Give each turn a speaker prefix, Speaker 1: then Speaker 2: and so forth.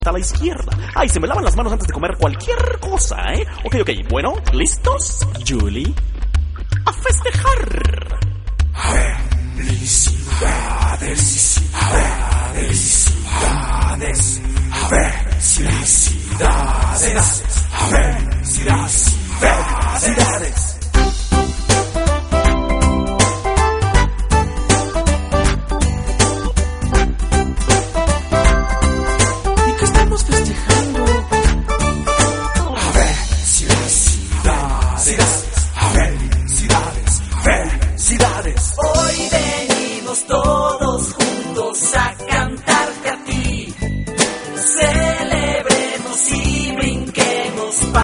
Speaker 1: a la izquierda. Ay, se me lavan las manos antes de comer cualquier cosa, ¿eh? Ok, bueno, ¿listos? Julie, a festejar.
Speaker 2: A ver, Lizzie, a ver,